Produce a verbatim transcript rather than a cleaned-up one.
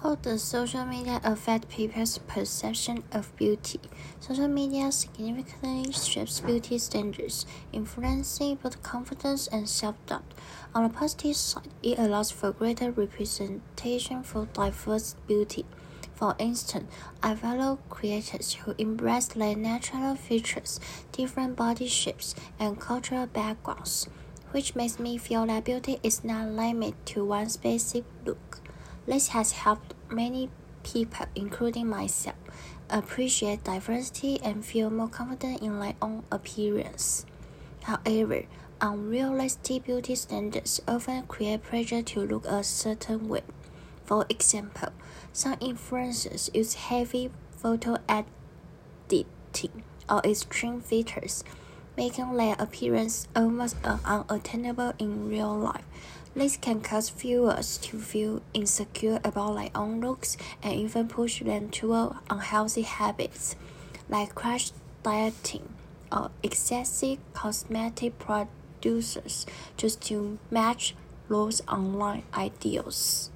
How does social media affect people's perception of beauty? Social media significantly shapes beauty standards, influencing both confidence and self-doubt. On the positive side, it allows for greater representation for diverse beauty. For instance, I follow creators who embrace their natural features, different body shapes, and cultural backgrounds, which makes me feel that beauty is not limited to one specific look. This has helped many people, including myself, appreciate diversity and feel more confident in their own appearance. However, unrealistic beauty standards often create pressure to look a certain way. For example, some influencers use heavy photo editing or extreme filters, making their appearance almost unattainable in real life. This can cause viewers to feel insecure about their own looks and even push them toward unhealthy habits like crash dieting or excessive cosmetic producers just to match those online ideals.